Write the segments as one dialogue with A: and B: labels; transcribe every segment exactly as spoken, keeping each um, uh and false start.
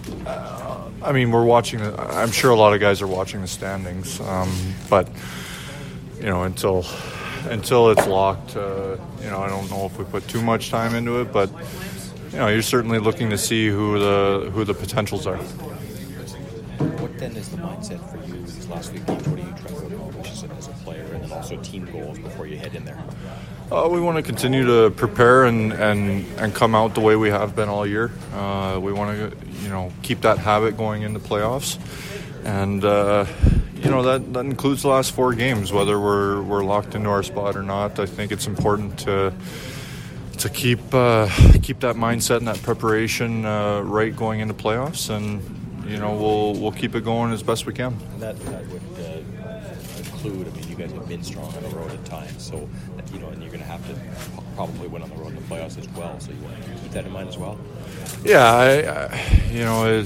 A: Uh, I mean, we're watching. The, I'm sure a lot of guys are watching the standings, um, but you know, until until it's locked, uh, you know, I don't know if we put too much time into it. But you know, you're certainly looking to see who the who the potentials are.
B: What then is the mindset for you these last few games? What are you trying to accomplish as a, as a player, and then also team goals before you head in there?
A: Uh, we want to continue to prepare and, and, and come out the way we have been all year. Uh, we want to, you know, keep that habit going into playoffs, and uh, you know that, that includes the last four games, whether we're we're locked into our spot or not. I think it's important to to keep uh, keep that mindset and that preparation uh, right going into playoffs, and you know we'll we'll keep it going as best we can.
B: And that, that would uh, include. I mean, you guys have been strong on the road at times, so you know, and you're going to have to probably win on the road in the playoffs as well. So you want to keep that in mind as well.
A: Yeah, I, I, you know, it,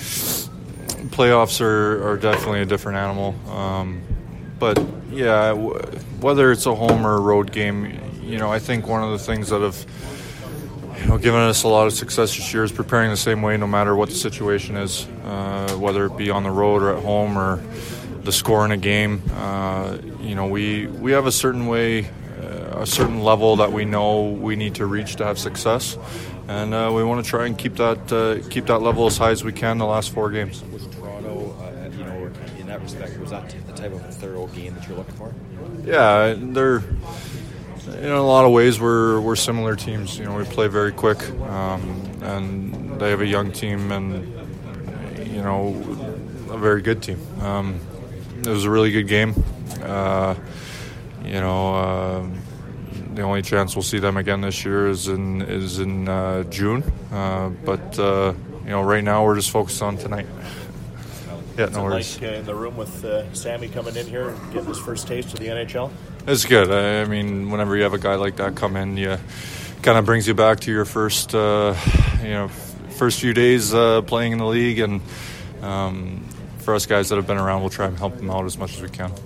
A: playoffs are, are definitely a different animal. Um, but yeah, w- whether it's a home or a road game, you know, I think one of the things that have you know given us a lot of success this year is preparing the same way, no matter what the situation is, uh, whether it be on the road or at home or the score in a game. Uh, you know, we we have a certain way, uh, a certain level that we know we need to reach to have success, and uh, we want to try and keep that uh, keep that level as high as we can the last four games.
B: Was Toronto, uh, you know, in that respect, was that the type of a thorough game that you're looking for?
A: Yeah, they're. In a lot of ways, we're we're similar teams. You know, we play very quick, um, and they have a young team and you know a very good team. Um, it was a really good game. Uh, you know, uh, the only chance we'll see them again this year is in is in uh, June. Uh, but uh, you know, right now we're just focused on tonight. Yeah, no worries.
C: Like uh, in the room with uh, Sammy coming in here and getting his first taste of the N H L?
A: It's good. I mean, whenever you have a guy like that come in, you kind of brings you back to your first, uh, you know, first few days uh, playing in the league. And um, for us guys that have been around, we'll try and help them out as much as we can.